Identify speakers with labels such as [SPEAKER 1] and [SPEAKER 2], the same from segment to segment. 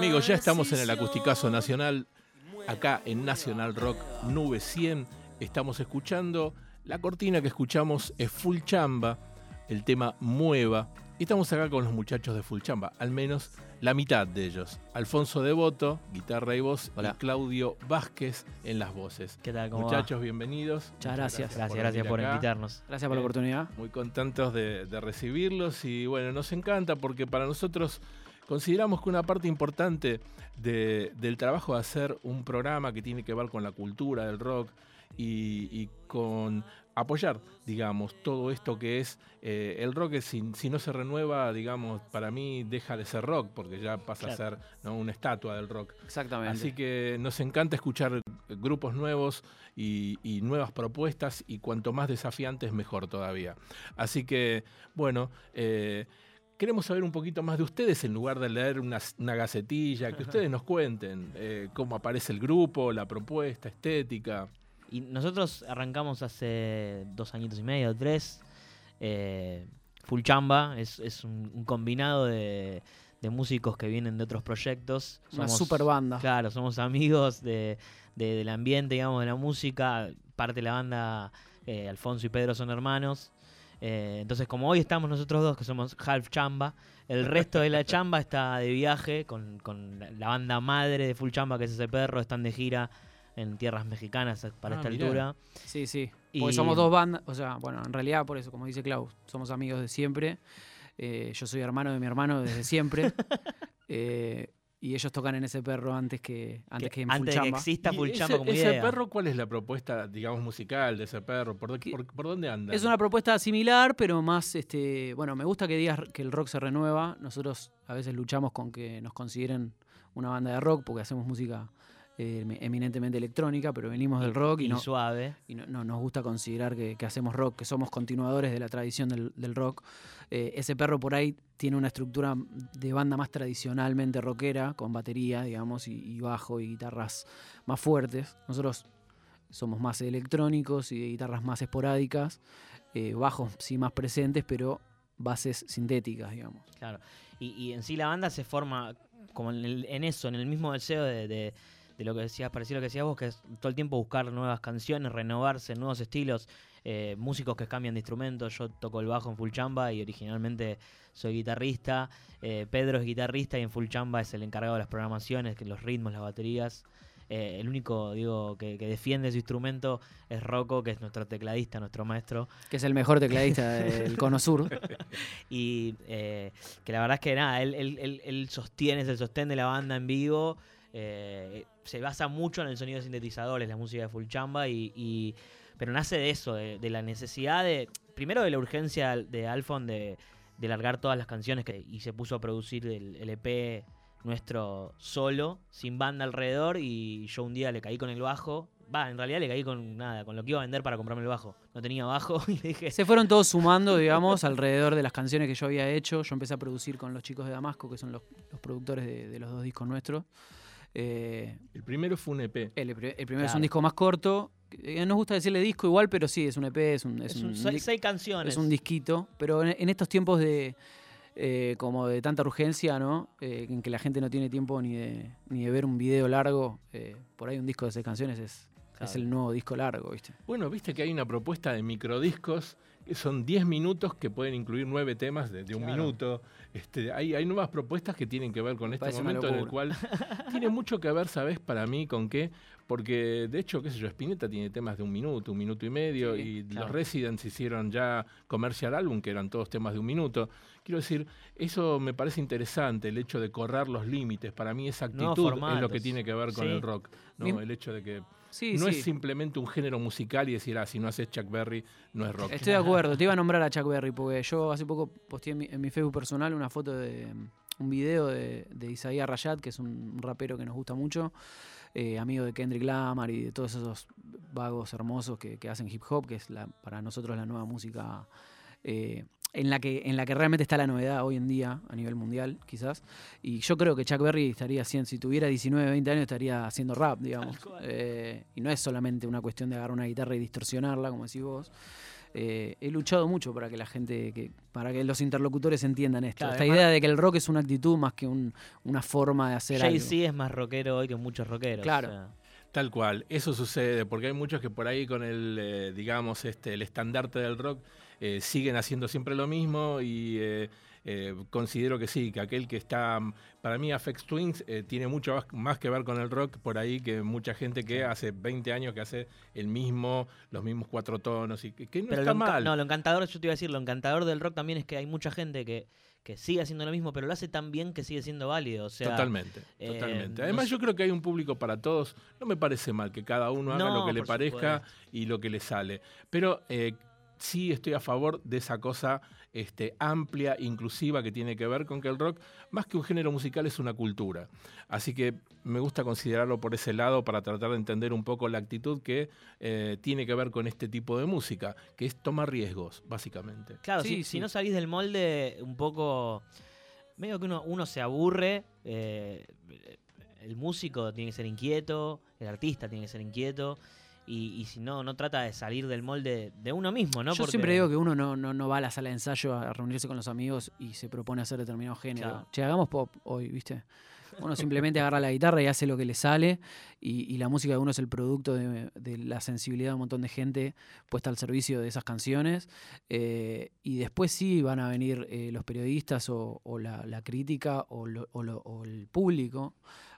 [SPEAKER 1] Amigos, ya estamos en el Acusticazo Nacional, acá en Nacional Rock Nube 100. Estamos escuchando, la cortina que escuchamos es Full Chamba, el tema Mueva. Y estamos acá con los muchachos de Full Chamba, al menos la mitad de ellos. Alfonso Devoto, guitarra y voz,
[SPEAKER 2] Hola.
[SPEAKER 1] y Claudio Vázquez en las voces.
[SPEAKER 2] ¿Qué tal? ¿Cómo
[SPEAKER 1] Muchachos, bienvenidos.
[SPEAKER 3] Muchas gracias.
[SPEAKER 2] Gracias por
[SPEAKER 1] venir acá.
[SPEAKER 2] invitarnos.
[SPEAKER 3] Gracias por la oportunidad.
[SPEAKER 1] Muy contentos de recibirlos y bueno, nos encanta porque para nosotros consideramos que una parte importante del trabajo de hacer un programa que tiene que ver con la cultura del rock y con apoyar, digamos, todo esto que es el rock, que si no se renueva, digamos, para mí deja de ser rock porque ya pasa a ser, ¿no?, una estatua del rock.
[SPEAKER 3] Exactamente.
[SPEAKER 1] Así que nos encanta escuchar grupos nuevos y nuevas propuestas, y cuanto más desafiantes mejor todavía. Así que, bueno, queremos saber un poquito más de ustedes en lugar de leer una gacetilla, que ustedes nos cuenten cómo aparece el grupo, la propuesta, estética.
[SPEAKER 2] Y nosotros arrancamos hace 2 añitos y medio, 3. Full Chamba es un combinado de músicos que vienen de otros proyectos.
[SPEAKER 3] Una super banda.
[SPEAKER 2] Claro, somos amigos del ambiente, digamos, de la música. Parte de la banda, Alfonso y Pedro son hermanos. Entonces, como hoy estamos nosotros dos, que somos Half Chamba, el resto de la chamba está de viaje con la banda madre de Full Chamba, que es ese perro. Están de gira en tierras mexicanas para esta
[SPEAKER 1] mirá.
[SPEAKER 2] altura.
[SPEAKER 3] Sí, sí.
[SPEAKER 2] Y-
[SPEAKER 3] Porque somos dos bandas. O sea, bueno, en realidad, por eso, como dice Clau, somos amigos de siempre. Yo soy hermano de mi hermano desde siempre. Y ellos tocan en ese perro antes que en Full
[SPEAKER 2] Antes de que
[SPEAKER 3] Chamba.
[SPEAKER 2] exista
[SPEAKER 1] ¿Y
[SPEAKER 2] Full
[SPEAKER 1] ese,
[SPEAKER 2] Chamba como
[SPEAKER 1] ese
[SPEAKER 2] idea.
[SPEAKER 1] perro, cuál es la propuesta, digamos, musical de ese perro? ¿Por dónde anda?
[SPEAKER 3] Es una propuesta similar, pero más, bueno, me gusta que digas que el rock se renueva. Nosotros a veces luchamos con que nos consideren una banda de rock porque hacemos música eminentemente electrónica, pero venimos del rock y no
[SPEAKER 2] suave.
[SPEAKER 3] nos gusta considerar que hacemos rock, que somos continuadores de la tradición del rock. Ese perro por ahí tiene una estructura de banda más tradicionalmente rockera, con batería, digamos, y bajo y guitarras más fuertes. Nosotros somos más electrónicos y de guitarras más esporádicas, bajos sí más presentes, pero bases sintéticas, digamos.
[SPEAKER 2] Claro. Y en sí la banda se forma como en el mismo deseo de lo que decías, parecido a lo que decías vos, que es todo el tiempo buscar nuevas canciones, renovarse, nuevos estilos, músicos que cambian de instrumento. Yo toco el bajo en Full Chamba y originalmente soy guitarrista. Pedro es guitarrista y en Full Chamba es el encargado de las programaciones, que los ritmos, las baterías. El único, digo, que defiende su instrumento es Rocco, que es nuestro tecladista, nuestro maestro.
[SPEAKER 3] Que es el mejor tecladista del Cono Sur.
[SPEAKER 2] Y que la verdad es que nada, él sostiene, es el sostén de la banda en vivo. Se basa mucho en el sonido de sintetizadores, la música de Full Chamba, pero nace de eso, de la necesidad primero de la urgencia de Alfon de largar todas las canciones y se puso a producir el EP nuestro solo, sin banda alrededor, y yo un día le caí con el bajo. En realidad le caí con lo que iba a vender para comprarme el bajo. No tenía bajo y le dije...
[SPEAKER 3] Se fueron todos sumando, digamos, alrededor de las canciones que yo había hecho. Yo empecé a producir con los chicos de Damasco, que son los productores de los 2 discos nuestros.
[SPEAKER 1] El primero fue un EP.
[SPEAKER 3] El primero
[SPEAKER 2] Claro.
[SPEAKER 3] es un disco más corto. Nos gusta decirle disco igual, pero sí, es un EP, es un
[SPEAKER 2] 6 canciones.
[SPEAKER 3] es un disquito. Pero en estos tiempos como de tanta urgencia, ¿no? En que la gente no tiene tiempo ni de ver un video largo, por ahí un disco de 6 canciones es el nuevo disco largo, ¿viste?
[SPEAKER 1] Bueno, viste que hay una propuesta de microdiscos que son 10 minutos que pueden incluir 9 temas de un minuto. Hay nuevas propuestas que tienen que ver con este
[SPEAKER 3] Parece una
[SPEAKER 1] momento en el
[SPEAKER 3] locura.
[SPEAKER 1] cual tiene mucho que ver, ¿sabés? Para mí, ¿con qué? Porque, de hecho, qué sé yo, Spinetta tiene temas de 1 minuto y medio,
[SPEAKER 3] Sí,
[SPEAKER 1] y
[SPEAKER 2] claro.
[SPEAKER 1] los Residents hicieron ya Commercial Album, que eran todos temas de 1 minuto. Quiero decir, eso me parece interesante, el hecho de correr los límites. Para mí esa
[SPEAKER 2] Nuevos
[SPEAKER 1] actitud es
[SPEAKER 2] formatos.
[SPEAKER 1] lo que tiene que ver con
[SPEAKER 2] Sí.
[SPEAKER 1] el rock, ¿no?
[SPEAKER 3] Mismo-
[SPEAKER 1] El hecho de que
[SPEAKER 3] Sí,
[SPEAKER 1] no
[SPEAKER 3] sí.
[SPEAKER 1] es simplemente un género musical y decir, si no haces Chuck Berry, no es rock.
[SPEAKER 3] Estoy de acuerdo, te iba a nombrar a Chuck Berry porque yo hace poco posteé en mi Facebook personal una foto de un video de Isaías Rayad, que es un rapero que nos gusta mucho, amigo de Kendrick Lamar y de todos esos vagos hermosos que hacen hip hop, que es para nosotros la nueva música en la que realmente está la novedad hoy en día a nivel mundial, quizás. Y yo creo que Chuck Berry estaría haciendo, si tuviera 19, 20 años, estaría haciendo rap, digamos. Y no es solamente una cuestión de agarrar una guitarra y distorsionarla, como decís vos. he luchado mucho para que la gente, para que los interlocutores entiendan esto.
[SPEAKER 2] Claro,
[SPEAKER 3] Esta
[SPEAKER 2] además,
[SPEAKER 3] idea de que el rock es una actitud más que una forma de hacer algo.
[SPEAKER 2] Jay-Z es más rockero hoy que muchos rockeros.
[SPEAKER 3] Claro.
[SPEAKER 2] O sea.
[SPEAKER 1] Tal cual, eso sucede porque hay muchos que por ahí con el, digamos, el estandarte del rock siguen haciendo siempre lo mismo y considero que sí, que aquel que está, para mí Aphex Twins tiene mucho más que ver con el rock por ahí que mucha gente que hace 20 años que hace los mismos 4 tonos y que no
[SPEAKER 2] Pero
[SPEAKER 1] está mal.
[SPEAKER 2] No, lo encantador, yo te iba a decir, lo encantador del rock también es que hay mucha gente que sigue haciendo lo mismo, pero lo hace tan bien que sigue siendo válido. O sea,
[SPEAKER 1] totalmente. Además, yo creo que hay un público para todos. No me parece mal que cada uno haga lo que le parezca y lo que le sale. Pero sí estoy a favor de esa cosa amplia, inclusiva, que tiene que ver con que el rock, más que un género musical, es una cultura. Así que me gusta considerarlo por ese lado para tratar de entender un poco la actitud que tiene que ver con este tipo de música, que es tomar riesgos, básicamente.
[SPEAKER 2] Claro, si no salís del molde, un poco, medio que uno se aburre, el músico tiene que ser inquieto, el artista tiene que ser inquieto, y si no trata de salir del molde de uno mismo, ¿no?
[SPEAKER 3] Yo siempre digo que uno no va a la sala de ensayo a reunirse con los amigos y se propone hacer determinado género.
[SPEAKER 2] Claro.
[SPEAKER 3] Che, hagamos pop hoy, ¿viste? Uno simplemente agarra la guitarra y hace lo que le sale y la música de uno es el producto de la sensibilidad de un montón de gente puesta al servicio de esas canciones y después sí van a venir los periodistas o la crítica o el público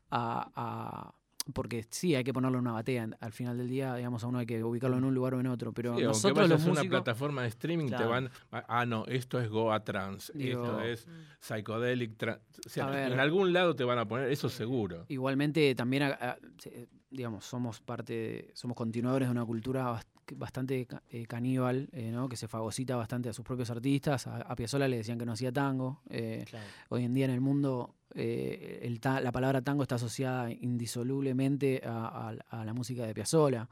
[SPEAKER 3] porque sí hay que ponerle una batea al final del día, digamos, a uno hay que ubicarlo en un lugar o en otro, pero
[SPEAKER 1] sí,
[SPEAKER 3] nosotros
[SPEAKER 1] aunque
[SPEAKER 3] los
[SPEAKER 1] vayas a
[SPEAKER 3] músicos,
[SPEAKER 1] una plataforma de streaming te van, no, esto es Goa Trance, esto es Psychedelic Trance, o sea, en algún lado te van a poner, eso seguro.
[SPEAKER 3] Igualmente también digamos, somos continuadores de una cultura bastante caníbal, ¿no? Que se fagocita bastante a sus propios artistas. A Piazzolla le decían que no hacía tango.
[SPEAKER 2] Claro.
[SPEAKER 3] Hoy en día en el mundo la palabra tango está asociada indisolublemente a la música de Piazzolla.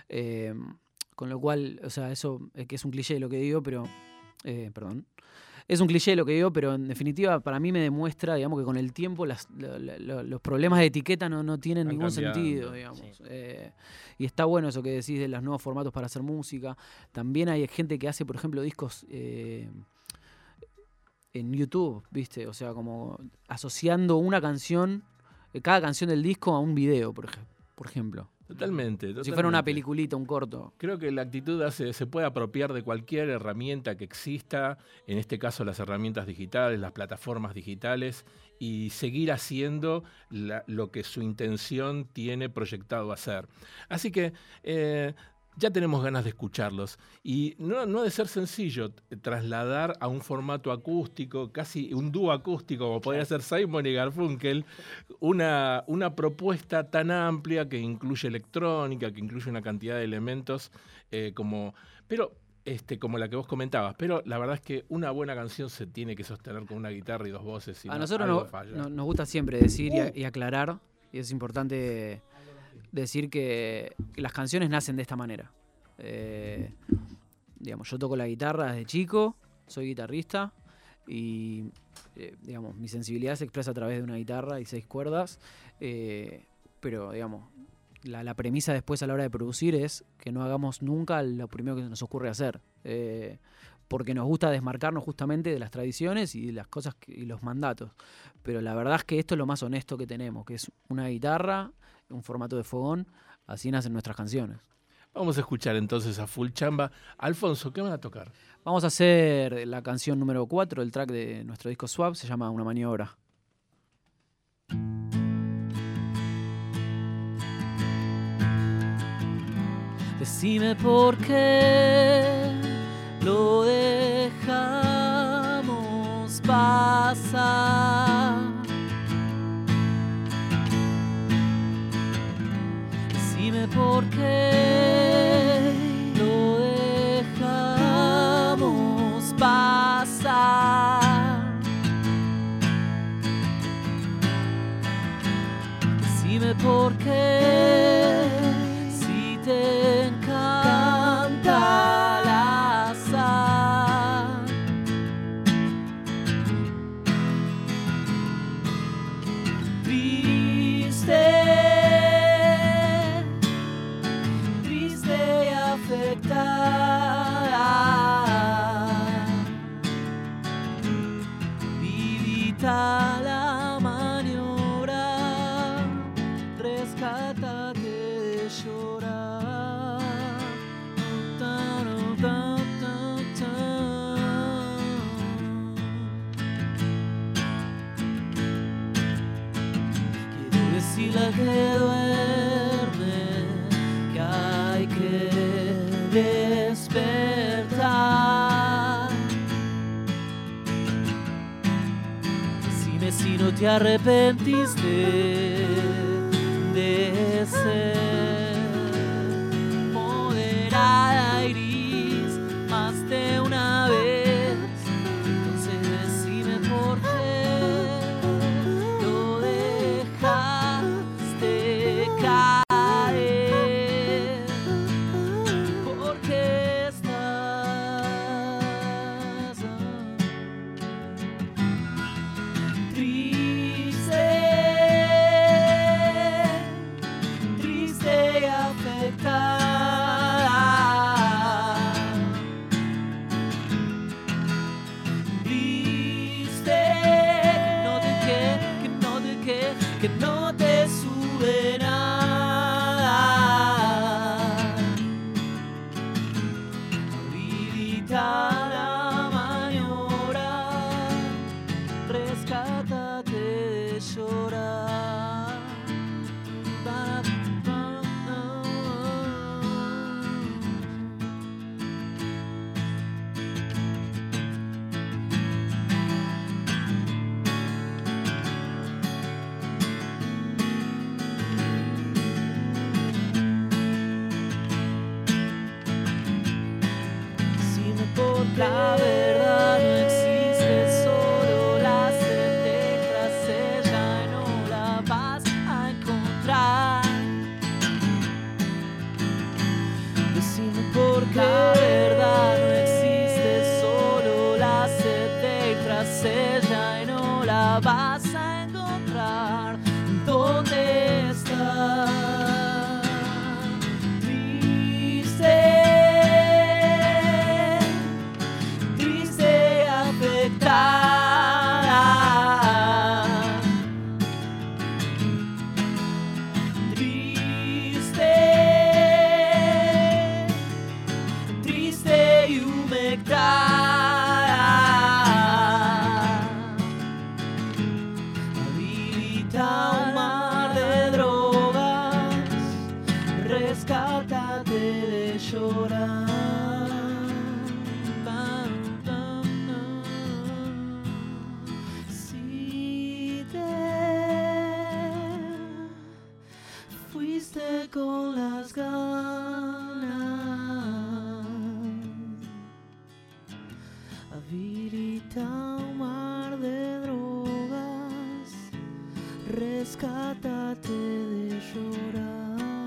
[SPEAKER 3] Con lo cual, o sea, eso que es un cliché lo que digo, pero... perdón. Es un cliché lo que digo, pero en definitiva para mí me demuestra, digamos, que con el tiempo los problemas de etiqueta no tienen ningún sentido, digamos.
[SPEAKER 2] Sí.
[SPEAKER 3] Y está bueno eso que decís de los nuevos formatos para hacer música. También hay gente que hace, por ejemplo, discos en YouTube, ¿viste? O sea, como asociando una canción, cada canción del disco a un video, por ejemplo.
[SPEAKER 1] Totalmente.
[SPEAKER 3] Si fuera una peliculita, un corto.
[SPEAKER 1] Creo que la actitud se puede apropiar de cualquier herramienta que exista, en este caso las herramientas digitales, las plataformas digitales, y seguir haciendo lo que su intención tiene proyectado hacer. Así que ya tenemos ganas de escucharlos. Y no ha de ser sencillo trasladar a un formato acústico, casi un dúo acústico, como podría ser Simon y Garfunkel, una propuesta tan amplia que incluye electrónica, que incluye una cantidad de elementos como la que vos comentabas. Pero la verdad es que una buena canción se tiene que sostener con una guitarra y 2 voces.
[SPEAKER 3] A nosotros nos gusta siempre decir y aclarar, y es importante decir que las canciones nacen de esta manera. Digamos, yo toco la guitarra desde chico, soy guitarrista y digamos, mi sensibilidad se expresa a través de una guitarra y 6 cuerdas, pero digamos, la premisa después a la hora de producir es que no hagamos nunca lo primero que nos ocurre hacer, porque nos gusta desmarcarnos justamente de las tradiciones y de las cosas y los mandatos. Pero la verdad es que esto es lo más honesto que tenemos, que es una guitarra, un formato de fogón, así nacen nuestras canciones.
[SPEAKER 1] Vamos a escuchar entonces a Full Chamba. Alfonso, ¿qué van a tocar?
[SPEAKER 3] Vamos a hacer la canción número 4, el track de nuestro disco Swap, se llama Una maniobra. Decime por qué lo dejamos pasar. Decime por qué lo dejamos pasar. Decime por qué, si te encanta la sal. Triste y afectada. habilita la maniobra, rescátate de llorar. Quiero decirle al que duerme que hay que despertar. Decime si no te arrepentiste de ser moderada y gris más de una vez. Entonces decime por qué lo dejaste caer. Porque estás triste, triste y afectada. Viste que no te sube nada. Habilita la maniobra, rescátate de llorar. Decime por qué la verdad no existe, solo la sed tras ella y no la vas a encontrar. Decime por qué la verdad no existe, solo la sed tras ella y no la vas a encontrar. ¿Dónde está? Triste, triste y afectada. Triste, triste y humectada. Habilita un mar de drogas, rescátate de llorar. Si te fuiste con las ganas, habilita un mar de drogas, rescátate de llorar.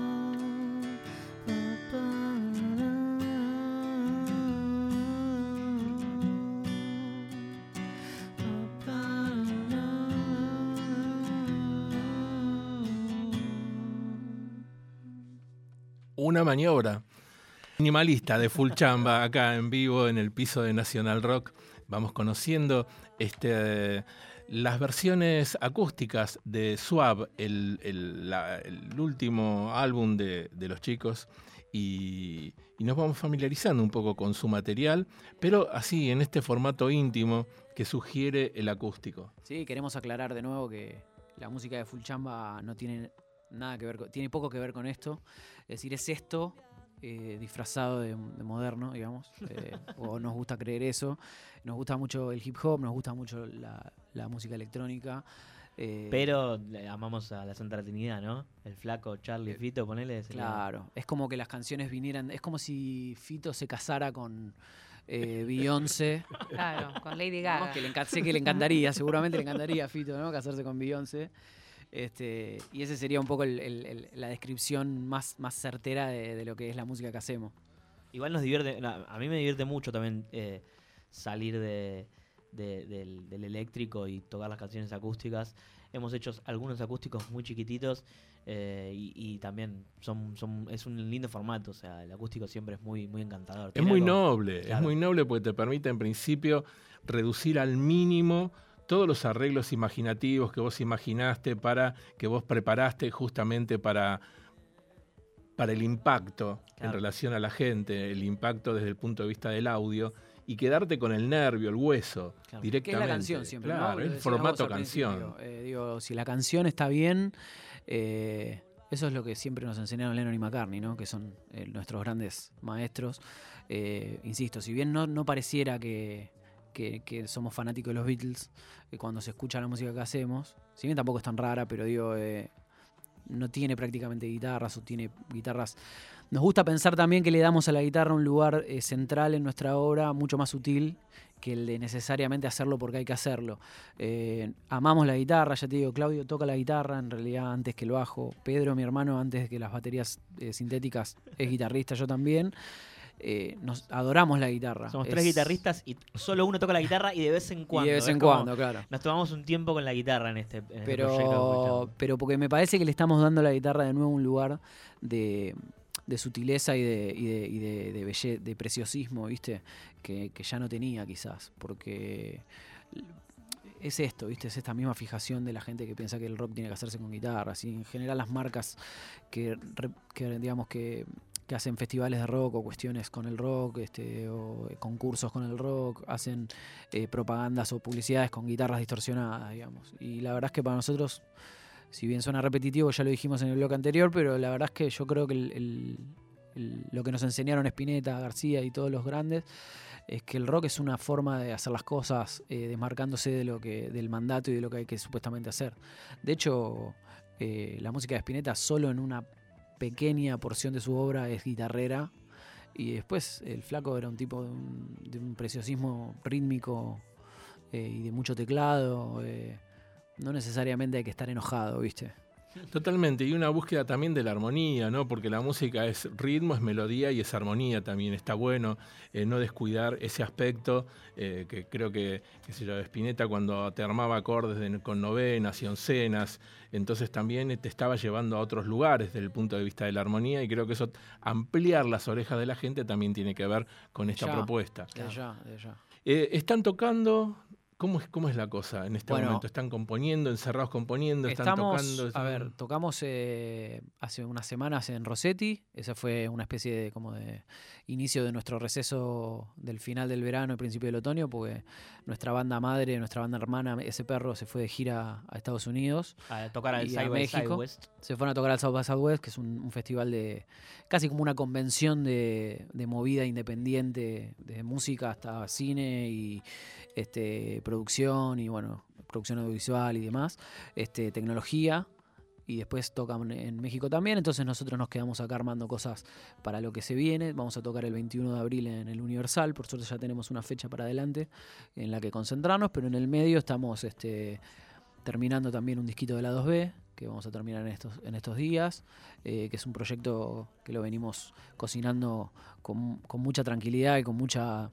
[SPEAKER 1] Una maniobra minimalista de Full Chamba acá en vivo en el piso de Nacional Rock. Vamos conociendo las versiones acústicas de Suave, el último álbum de los chicos, y nos vamos familiarizando un poco con su material, pero así en este formato íntimo que sugiere el acústico.
[SPEAKER 3] Sí, queremos aclarar de nuevo que la música de Full Chamba no tiene nada que ver tiene poco que ver con esto. Es decir, es esto disfrazado de moderno, digamos. O nos gusta creer eso. Nos gusta mucho el hip hop, nos gusta mucho la música electrónica.
[SPEAKER 2] Pero amamos a la Santa Trinidad, ¿no? El Flaco, Charlie, Fito, ponele.
[SPEAKER 3] Claro, es como que las canciones vinieran. Es como si Fito se casara con Beyoncé.
[SPEAKER 4] Claro, con Lady Gaga.
[SPEAKER 3] ¿No? Sé que le encantaría, seguramente le encantaría a Fito, ¿no? Casarse con Beyoncé. Y ese sería un poco la descripción más certera de lo que es la música que hacemos.
[SPEAKER 2] Igual nos divierte, a mí me divierte mucho también salir del eléctrico y tocar las canciones acústicas. Hemos hecho algunos acústicos muy chiquititos y también es un lindo formato. O sea, el acústico siempre es muy, muy encantador.
[SPEAKER 1] Es muy noble,
[SPEAKER 2] claro.
[SPEAKER 1] Es muy noble porque te permite en principio reducir al mínimo todos los arreglos imaginativos que vos imaginaste, que vos preparaste justamente para el impacto en relación a la gente, el impacto desde el punto de vista del audio, y quedarte con el nervio, el hueso, directamente.
[SPEAKER 3] Que es la canción siempre,
[SPEAKER 1] claro,
[SPEAKER 3] ¿no?
[SPEAKER 1] el formato canción.
[SPEAKER 3] Digo, si la canción está bien, eso es lo que siempre nos enseñaron Lennon y McCartney, ¿no? Que son nuestros grandes maestros. Insisto, si bien no pareciera que somos fanáticos de los Beatles, cuando se escucha la música que hacemos, si bien tampoco es tan rara, pero digo, no tiene prácticamente guitarras o tiene guitarras. Nos gusta pensar también que le damos a la guitarra un lugar central en nuestra obra, mucho más sutil que el de necesariamente hacerlo porque hay que hacerlo. Amamos la guitarra, ya te digo, Claudio toca la guitarra en realidad antes que el bajo. Pedro, mi hermano, antes que las baterías sintéticas, es guitarrista, yo también. Nos adoramos la guitarra.
[SPEAKER 2] Somos 3 guitarristas y solo uno toca la guitarra y de vez en cuando.
[SPEAKER 3] Y de vez en cuando, claro.
[SPEAKER 2] Nos tomamos un tiempo con la guitarra en este proyecto.
[SPEAKER 3] Pero porque me parece que le estamos dando a la guitarra de nuevo un lugar de sutileza y de preciosismo, ¿viste? Que ya no tenía quizás, porque es esto, ¿viste? Es esta misma fijación de la gente que piensa que el rock tiene que hacerse con guitarras, y en general las marcas que digamos que hacen festivales de rock o cuestiones con el rock, o concursos con el rock, hacen propagandas o publicidades con guitarras distorsionadas, digamos. Y la verdad es que para nosotros, si bien suena repetitivo, ya lo dijimos en el bloque anterior, pero la verdad es que yo creo que lo que nos enseñaron Spinetta, García y todos los grandes, es que el rock es una forma de hacer las cosas desmarcándose del mandato y de lo que hay que supuestamente hacer. De hecho, la música de Spinetta solo en una pequeña porción de su obra es guitarrera, y después el flaco era un tipo de un preciosismo rítmico y de mucho teclado. No necesariamente hay que estar enojado, ¿viste?
[SPEAKER 1] Totalmente, y una búsqueda también de la armonía, ¿no? Porque la música es ritmo, es melodía y es armonía también. Está bueno no descuidar ese aspecto, que creo que se lo de Spinetta cuando te armaba acordes con novenas y oncenas, entonces también te estaba llevando a otros lugares desde el punto de vista de la armonía, y creo que eso, ampliar las orejas de la gente, también tiene que ver con esta propuesta.
[SPEAKER 3] De allá.
[SPEAKER 1] Están tocando... ¿Cómo es la cosa en este momento? ¿Están componiendo, encerrados componiendo? ¿Están tocando?
[SPEAKER 3] A ver, tocamos hace unas semanas en Rossetti. Esa fue una especie de inicio de nuestro receso del final del verano y principio del otoño, porque nuestra banda madre, nuestra banda hermana, Ese Perro, se fue de gira a Estados Unidos.
[SPEAKER 2] A tocar al
[SPEAKER 3] South by Southwest. Se fueron a tocar al South by Southwest, que es un festival de casi como una convención de movida independiente, desde música hasta cine y producción y producción audiovisual y demás, tecnología, y después tocan en México también. Entonces nosotros nos quedamos acá armando cosas para lo que se viene. Vamos a tocar el 21 de abril en el Universal, por suerte ya tenemos una fecha para adelante en la que concentrarnos, pero en el medio estamos terminando también un disquito de la 2B que vamos a terminar en estos días, que es un proyecto que lo venimos cocinando con mucha tranquilidad y con mucha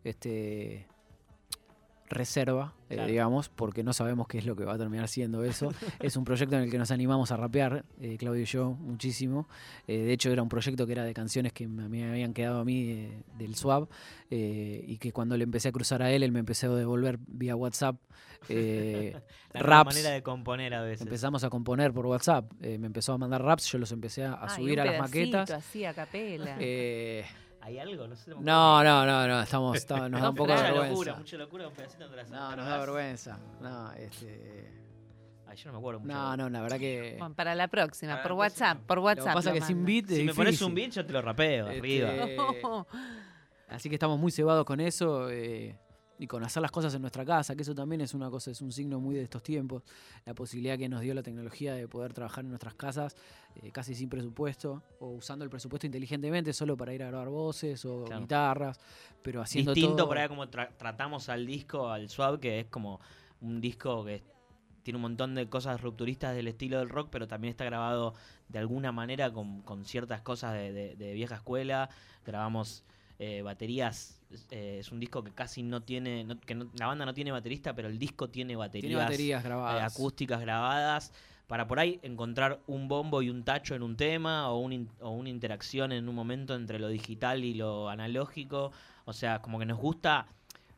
[SPEAKER 3] reserva,
[SPEAKER 2] claro,
[SPEAKER 3] digamos, porque no sabemos qué es lo que va a terminar siendo eso. Es un proyecto en el que nos animamos a rapear, Claudio y yo, muchísimo. De hecho, era un proyecto que era de canciones que me habían quedado a mí del Swab, y que cuando le empecé a cruzar a él me empezó a devolver vía WhatsApp
[SPEAKER 2] la
[SPEAKER 3] raps.
[SPEAKER 2] manera de componer a veces.
[SPEAKER 3] Empezamos a componer por WhatsApp. Me empezó a mandar raps, yo los empecé a subir a las maquetas.
[SPEAKER 4] Así, a capela.
[SPEAKER 2] ¿Hay algo? No sé.
[SPEAKER 3] No, nos da un poco de vergüenza.
[SPEAKER 2] Mucha locura, un pedacito de
[SPEAKER 3] No, nos da vergüenza. No,
[SPEAKER 2] Ay, yo no me acuerdo mucho.
[SPEAKER 3] No, la verdad que...
[SPEAKER 4] Bueno, para la próxima, por WhatsApp.
[SPEAKER 3] Lo que pasa es que sin beat
[SPEAKER 2] si me pones un beat, yo te lo rapeo arriba.
[SPEAKER 3] Así que estamos muy cebados con eso, y con hacer las cosas en nuestra casa, que eso también es una cosa, es un signo muy de estos tiempos. La posibilidad que nos dio la tecnología de poder trabajar en nuestras casas casi sin presupuesto, o usando el presupuesto inteligentemente solo para ir a grabar voces o guitarras, pero haciendo
[SPEAKER 2] distinto
[SPEAKER 3] todo...
[SPEAKER 2] por ahí como tratamos al disco, al Swab, que es como un disco que tiene un montón de cosas rupturistas del estilo del rock, pero también está grabado de alguna manera con ciertas cosas de vieja escuela. Grabamos baterías, es un disco que casi no tiene, la banda no tiene baterista, pero el disco tiene baterías
[SPEAKER 3] grabadas,
[SPEAKER 2] acústicas grabadas, para por ahí encontrar un bombo y un tacho en un tema, o una interacción en un momento entre lo digital y lo analógico. O sea, como que nos gusta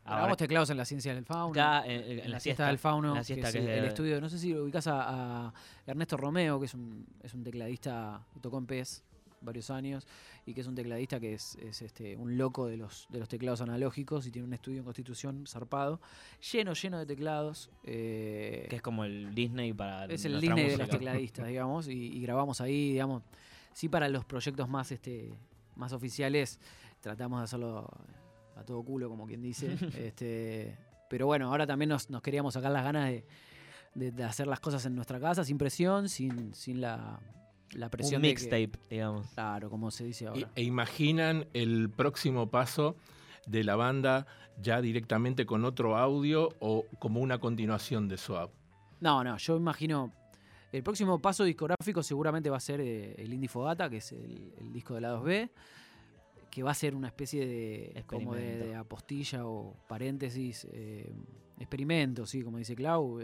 [SPEAKER 3] Grabamos teclados en la Ciencia del Fauno.
[SPEAKER 2] Acá, en la siesta
[SPEAKER 3] del Fauno,
[SPEAKER 2] la siesta,
[SPEAKER 3] que es
[SPEAKER 2] que es
[SPEAKER 3] el
[SPEAKER 2] de-
[SPEAKER 3] estudio. No sé si lo ubicás a Ernesto Romeo, que es un tecladista que tocó en PES varios años y que es un tecladista que es un loco de los teclados analógicos y tiene un estudio en Constitución zarpado, lleno de teclados.
[SPEAKER 2] que es como el Disney para
[SPEAKER 3] Es el
[SPEAKER 2] nuestra
[SPEAKER 3] Disney de los
[SPEAKER 2] música.
[SPEAKER 3] tecladistas, digamos, y grabamos ahí, digamos. Sí, para los proyectos más oficiales tratamos de hacerlo a todo culo, como quien dice. Pero bueno, ahora también nos queríamos sacar las ganas de hacer las cosas en nuestra casa, sin presión, sin la presión
[SPEAKER 2] Un
[SPEAKER 3] de que-
[SPEAKER 2] mixtape, digamos.
[SPEAKER 3] Claro, como se dice ahora.
[SPEAKER 1] E imaginan el próximo paso de la banda ya directamente con otro audio o como una continuación de Swab.
[SPEAKER 3] No, yo imagino. El próximo paso discográfico seguramente va a ser el Indie Fogata, que es el disco de la 2B, que va a ser una especie de como
[SPEAKER 2] Experimento.
[SPEAKER 3] de apostilla o paréntesis, experimento, sí, como dice Clau.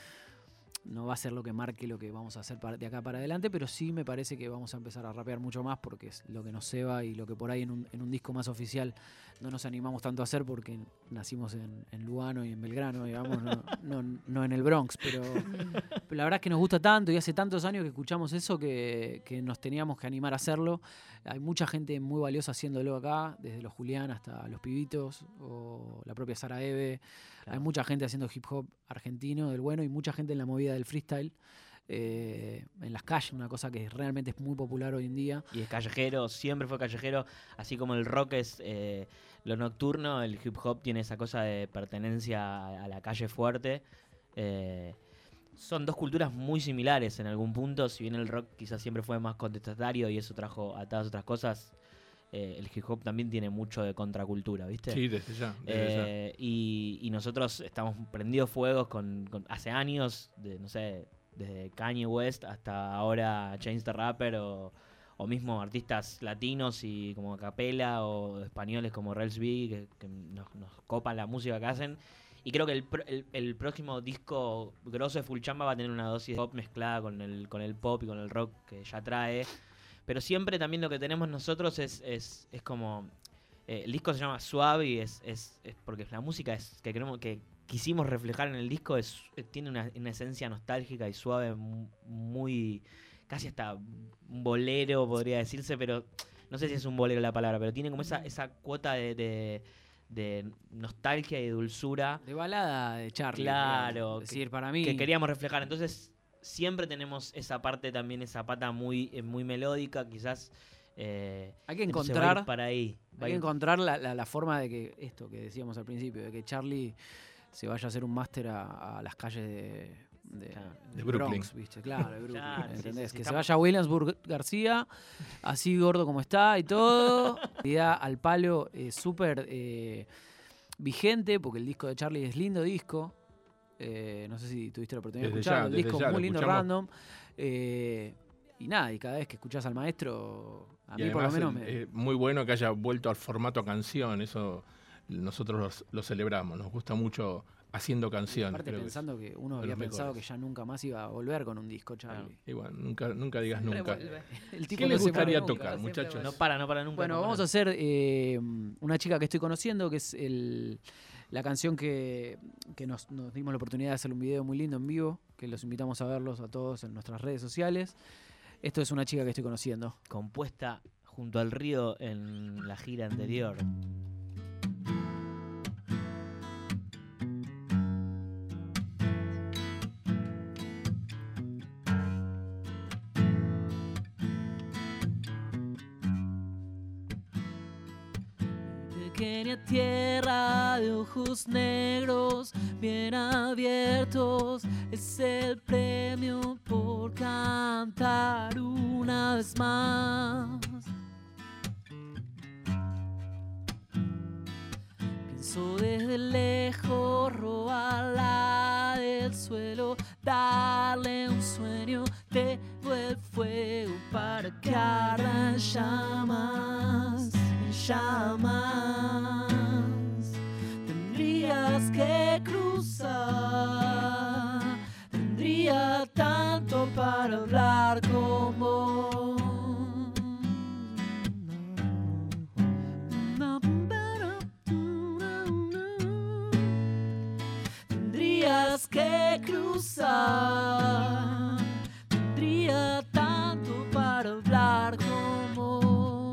[SPEAKER 3] No va a ser lo que marque lo que vamos a hacer de acá para adelante, pero sí me parece que vamos a empezar a rapear mucho más porque es lo que nos ceba y lo que por ahí en un disco más oficial no nos animamos tanto a hacer porque nacimos en Lugano y en Belgrano, digamos, no en el Bronx, pero la verdad es que nos gusta tanto y hace tantos años que escuchamos eso que nos teníamos que animar a hacerlo. Hay mucha gente muy valiosa haciéndolo acá, desde los Julián hasta los Pibitos o la propia Sara Eve. Hay mucha gente haciendo hip hop argentino del bueno y mucha gente en la movida del freestyle, en las calles, una cosa que realmente es muy popular hoy en día.
[SPEAKER 2] Y es callejero, siempre fue callejero, así como el rock es lo nocturno, el hip hop tiene esa cosa de pertenencia a la calle fuerte. Son dos culturas muy similares en algún punto, si bien el rock quizás siempre fue más contestatario y eso trajo atadas otras cosas, el hip hop también tiene mucho de contracultura, ¿viste?
[SPEAKER 1] Sí, desde ya.
[SPEAKER 2] Y nosotros estamos prendidos fuegos con hace años, no sé, desde Kanye West hasta ahora Chance the Rapper o mismo artistas latinos y como Capela o españoles como Rels B que nos copan la música que hacen. Y creo que el próximo disco grosso de Full Chamba va a tener una dosis de pop mezclada con el pop y con el rock que ya trae. Pero siempre también lo que tenemos nosotros es como... el disco se llama Suave y es porque la música que queremos que quisimos reflejar en el disco tiene una esencia nostálgica y suave muy... casi hasta un bolero podría decirse, pero no sé si es un bolero la palabra, pero tiene como esa cuota de nostalgia y de dulzura.
[SPEAKER 3] De balada de Charlie.
[SPEAKER 2] Claro,
[SPEAKER 3] digamos. Es decir, para mí...
[SPEAKER 2] Que queríamos reflejar. Entonces siempre tenemos esa parte también, esa pata muy melódica, quizás.
[SPEAKER 3] Hay que
[SPEAKER 2] entonces
[SPEAKER 3] encontrar...
[SPEAKER 2] va a ir para ahí.
[SPEAKER 3] Hay que encontrar la forma de que esto que decíamos al principio, de que Charlie se vaya a hacer un máster a las calles de
[SPEAKER 1] Brooklyn.
[SPEAKER 3] Bronx, ¿viste? Claro, de Brooklyn,
[SPEAKER 2] Claro, sí,
[SPEAKER 3] ¿entendés?
[SPEAKER 2] sí,
[SPEAKER 3] Que se
[SPEAKER 2] estamos-
[SPEAKER 3] vaya a Williamsburg García, así gordo como está y todo. Idea al palo, súper vigente, porque el disco de Charlie es lindo disco. No sé si tuviste la oportunidad de
[SPEAKER 1] Desde
[SPEAKER 3] escucharlo.
[SPEAKER 1] ya,
[SPEAKER 3] El
[SPEAKER 1] desde
[SPEAKER 3] disco
[SPEAKER 1] ya,
[SPEAKER 3] muy
[SPEAKER 1] lo
[SPEAKER 3] lindo,
[SPEAKER 1] escuchamos.
[SPEAKER 3] random. Y nada, y cada vez que escuchás al maestro, a
[SPEAKER 1] Y
[SPEAKER 3] mí por lo
[SPEAKER 1] además
[SPEAKER 3] menos
[SPEAKER 1] muy bueno que haya vuelto al formato canción, eso nosotros lo celebramos, nos gusta mucho haciendo canciones.
[SPEAKER 3] aparte
[SPEAKER 1] creo que
[SPEAKER 3] pensando que uno
[SPEAKER 1] de
[SPEAKER 3] había
[SPEAKER 1] los
[SPEAKER 3] pensado
[SPEAKER 1] mejores.
[SPEAKER 3] que ya nunca más iba a volver con un disco, Charlie.
[SPEAKER 1] Igual, nunca digas nunca.
[SPEAKER 4] Revuelve.
[SPEAKER 3] El
[SPEAKER 1] ¿Qué
[SPEAKER 3] no
[SPEAKER 1] les
[SPEAKER 3] se
[SPEAKER 1] gustaría
[SPEAKER 3] para nunca.
[SPEAKER 1] tocar,
[SPEAKER 4] siempre
[SPEAKER 1] muchachos?
[SPEAKER 2] No para nunca.
[SPEAKER 3] Bueno, vamos a hacer una chica que estoy conociendo, que es la canción que nos dimos la oportunidad de hacer un video muy lindo en vivo, que los invitamos a verlos a todos en nuestras redes sociales. Esto es una chica que estoy conociendo.
[SPEAKER 2] Compuesta junto al río en la gira anterior.
[SPEAKER 3] Pequeña tierra de ojos negros, bien abiertos, es el premio por cantar una vez más. Pienso desde lejos robarla del suelo, darle un sueño, tengo el fuego para que arda en llamas, en llamas. Tendrías que cruzar, tendría tanto para hablar con vos. tendrías que cruzar. Tendría tanto para hablar como vos.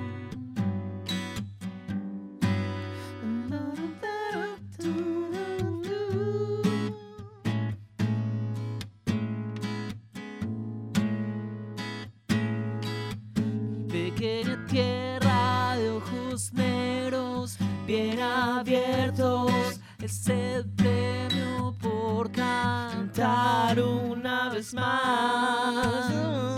[SPEAKER 3] Pequeña tierra de ojos negros bien abiertos, es el premio por cantar una vez más.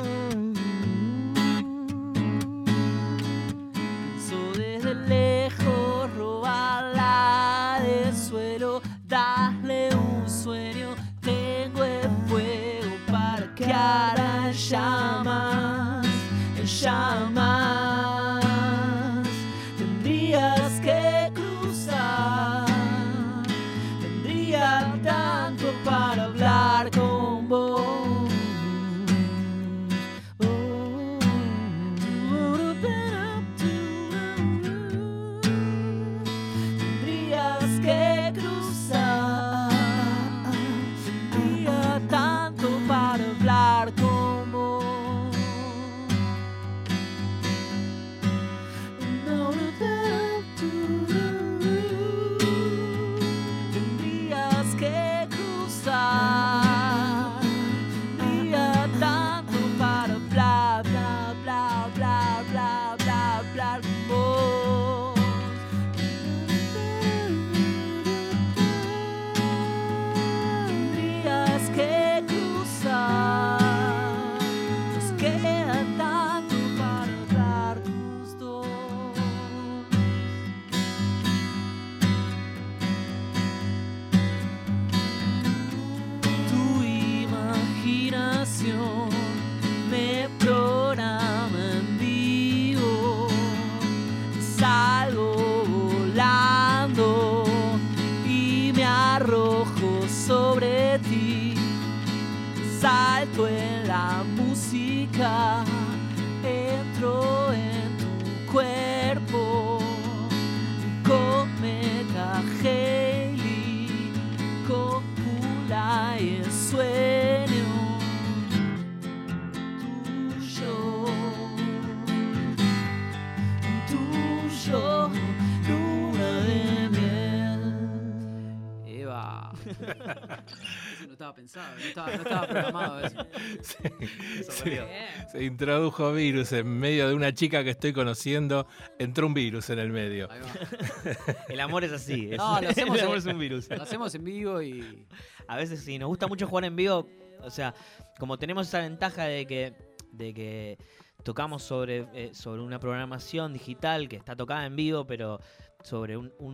[SPEAKER 3] Pienso desde lejos robarla del suelo, darle un sueño. Tengo el fuego para que arda en llamas, en llamas. Tendrías que cruzar, tendría tanto para hablar con vos. Tendrías que cruzar, tendría tanto para hablar con vos. Tendrías que cruzar, tendría tanto para bla bla bla bla bla bla bla con vos. Tendrías que cruzar, nos queda tanto para hablar los dos. Tu imaginación me programa en vivo. Salgo volando y me arrojo sobre ti. Salto en la música, entro en tu cuerpo. Cometa Halley, cópula y el sueño tuyo, luna de miel. Eva. Eso no estaba pensado, no estaba programado eso.
[SPEAKER 1] Se introdujo virus en medio de una chica que estoy conociendo. Entró un virus en el medio.
[SPEAKER 3] Ahí va.
[SPEAKER 2] El amor es así.
[SPEAKER 3] No, lo hacemos
[SPEAKER 2] el amor
[SPEAKER 3] en-
[SPEAKER 2] es un virus.
[SPEAKER 3] Lo hacemos en vivo y
[SPEAKER 2] A veces sí, nos gusta mucho jugar en vivo. O sea, como tenemos esa ventaja de que tocamos sobre una programación digital que está tocada en vivo, pero sobre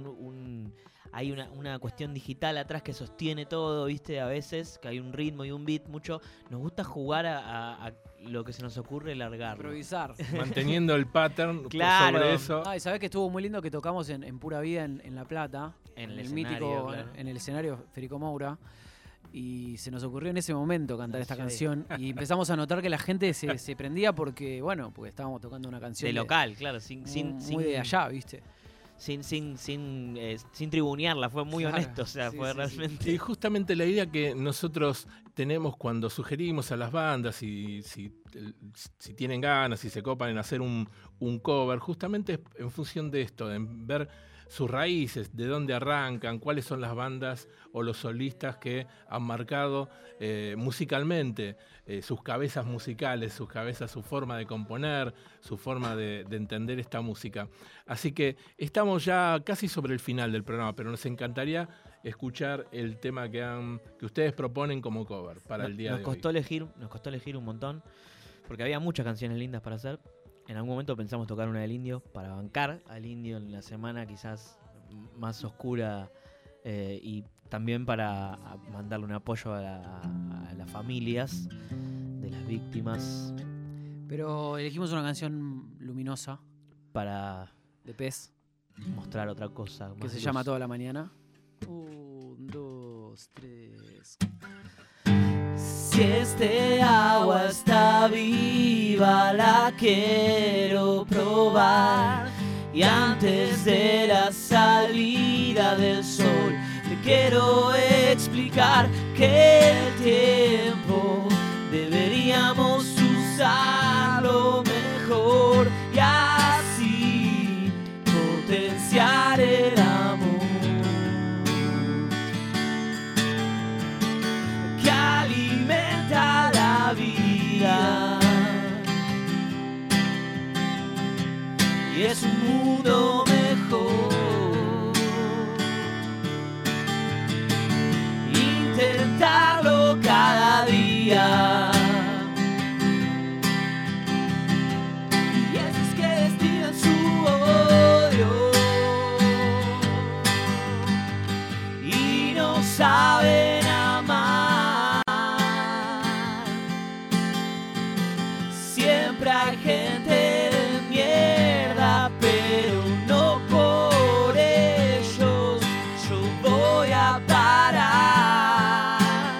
[SPEAKER 2] hay una cuestión digital atrás que sostiene todo, ¿viste? A veces, que hay un ritmo y un beat mucho. Nos gusta jugar a lo que se nos ocurre largar.
[SPEAKER 3] improvisar.
[SPEAKER 1] Manteniendo el pattern
[SPEAKER 2] Claro.
[SPEAKER 1] sobre eso.
[SPEAKER 3] Ah, y sabés que estuvo muy lindo que tocamos en Pura Vida en La Plata,
[SPEAKER 2] En el
[SPEAKER 3] el
[SPEAKER 2] escenario,
[SPEAKER 3] mítico,
[SPEAKER 2] claro.
[SPEAKER 3] en el escenario Federico Moura. Y se nos ocurrió en ese momento cantar esta
[SPEAKER 2] Sí.
[SPEAKER 3] canción. Y empezamos a notar que la gente se prendía porque estábamos tocando una canción
[SPEAKER 2] De local, claro,
[SPEAKER 3] muy de allá, ¿viste?
[SPEAKER 2] sin tribunearla, fue muy
[SPEAKER 3] Claro,
[SPEAKER 2] honesto, o sea,
[SPEAKER 3] sí,
[SPEAKER 2] fue
[SPEAKER 3] sí,
[SPEAKER 2] realmente...
[SPEAKER 1] Y justamente la idea que nosotros tenemos cuando sugerimos a las bandas, si tienen ganas, si se copan en hacer un cover, justamente es en función de esto, en ver sus raíces, de dónde arrancan, cuáles son las bandas o los solistas que han marcado musicalmente sus cabezas musicales, sus cabezas, su forma de componer, su forma de entender esta música. Así que estamos ya casi sobre el final del programa, pero nos encantaría escuchar el tema que ustedes proponen como cover para el día
[SPEAKER 2] nos
[SPEAKER 1] de
[SPEAKER 2] costó
[SPEAKER 1] hoy.
[SPEAKER 2] nos costó elegir un montón, porque había muchas canciones lindas para hacer. En algún momento pensamos tocar una del Indio para bancar al Indio en la semana quizás más oscura y también para mandarle un apoyo a las familias de las víctimas,
[SPEAKER 3] Pero elegimos una canción luminosa
[SPEAKER 2] para
[SPEAKER 3] de Pez
[SPEAKER 2] mostrar otra cosa.
[SPEAKER 3] que
[SPEAKER 2] más
[SPEAKER 3] se
[SPEAKER 2] luz.
[SPEAKER 3] llama Toda la Mañana. 1, 2, 3. Si este agua está viva, la quiero probar. Y antes de la salida del sol, te
[SPEAKER 2] quiero explicar que el tiempo deberíamos usarlo mejor y así potenciar el amor que alimenta la vida. Y es un mundo mejor. Intentarlo cada día. Y esos que destilan su odio y no saben amar. Siempre hay gente de mierda, pero no por ellos yo voy a parar.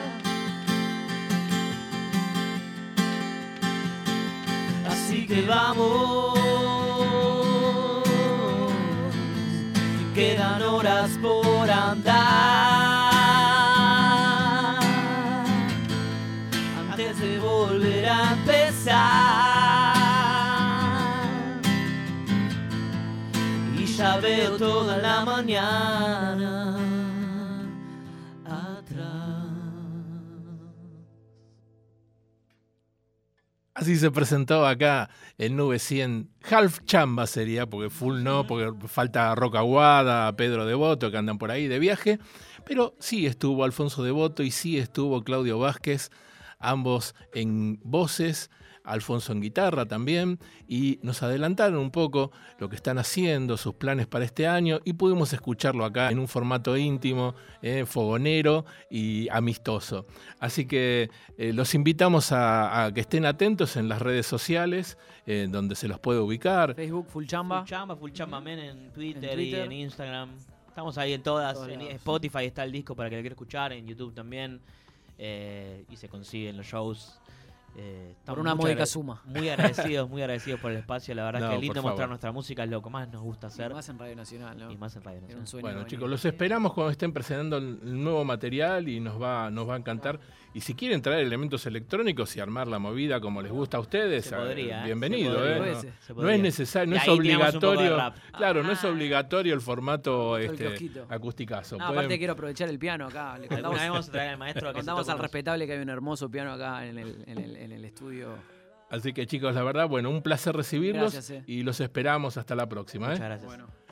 [SPEAKER 2] Así que vamos, quedan horas por andar antes de volver a empezar. Y ya veo toda la mañana atrás.
[SPEAKER 1] Así se presentó acá en Nube 100. Half chamba sería, porque full no, porque falta Roca Aguada, Pedro Devoto, que andan por ahí de viaje. Pero sí estuvo Alfonso Devoto y sí estuvo Claudio Vázquez, ambos en voces, Alfonso en guitarra también, y nos adelantaron un poco lo que están haciendo, sus planes para este año, y pudimos escucharlo acá en un formato íntimo, fogonero y amistoso. Así que los invitamos a que estén atentos en las redes sociales, donde se los puede ubicar.
[SPEAKER 3] Facebook, Full Chamba.
[SPEAKER 2] Full Chamba Men en Twitter,
[SPEAKER 3] En
[SPEAKER 2] y
[SPEAKER 3] Twitter.
[SPEAKER 2] en Instagram. Estamos ahí en todas.
[SPEAKER 3] Todos
[SPEAKER 2] En
[SPEAKER 3] lados.
[SPEAKER 2] Spotify está el disco para que lo quiera escuchar, en YouTube también. Y se consiguen los shows.
[SPEAKER 3] Por
[SPEAKER 2] Estamos
[SPEAKER 3] una
[SPEAKER 2] muy
[SPEAKER 3] módica
[SPEAKER 2] agra-
[SPEAKER 3] suma.
[SPEAKER 2] muy agradecidos por el espacio. La verdad
[SPEAKER 1] No,
[SPEAKER 2] es que
[SPEAKER 1] por
[SPEAKER 2] lindo
[SPEAKER 1] favor.
[SPEAKER 2] mostrar nuestra música, es lo que más nos gusta hacer.
[SPEAKER 3] Y más en Radio Nacional, ¿no?
[SPEAKER 2] Y más en Radio
[SPEAKER 3] Era un
[SPEAKER 2] Nacional.
[SPEAKER 3] sueño
[SPEAKER 1] Bueno,
[SPEAKER 3] venir.
[SPEAKER 1] chicos, los esperamos cuando estén presentando el nuevo material y nos va a encantar. Y si quieren traer elementos electrónicos y armar la movida como les gusta a ustedes,
[SPEAKER 2] Se podría,
[SPEAKER 1] bienvenido.
[SPEAKER 2] se podría,
[SPEAKER 1] No,
[SPEAKER 3] Puede ser.
[SPEAKER 2] se
[SPEAKER 1] no
[SPEAKER 2] podría.
[SPEAKER 1] es necesario, no
[SPEAKER 2] Y
[SPEAKER 1] es
[SPEAKER 2] ahí tiramos un poco de
[SPEAKER 1] obligatorio.
[SPEAKER 2] rap.
[SPEAKER 1] Claro, no es obligatorio el formato
[SPEAKER 3] El kiosquito.
[SPEAKER 1] acusticazo.
[SPEAKER 3] No,
[SPEAKER 1] Pueden-
[SPEAKER 3] aparte quiero aprovechar el piano acá. Le
[SPEAKER 2] Alguna
[SPEAKER 3] contamos,
[SPEAKER 2] vez vamos a traer al maestro a que se
[SPEAKER 3] contamos
[SPEAKER 2] toque
[SPEAKER 3] al
[SPEAKER 2] con
[SPEAKER 3] respetable que hay un hermoso piano acá en el estudio.
[SPEAKER 1] Así que chicos, la verdad, bueno, un placer recibirlos
[SPEAKER 3] Gracias,
[SPEAKER 1] y los esperamos hasta la próxima.
[SPEAKER 2] nosotros. Muchas gracias.
[SPEAKER 3] Bueno.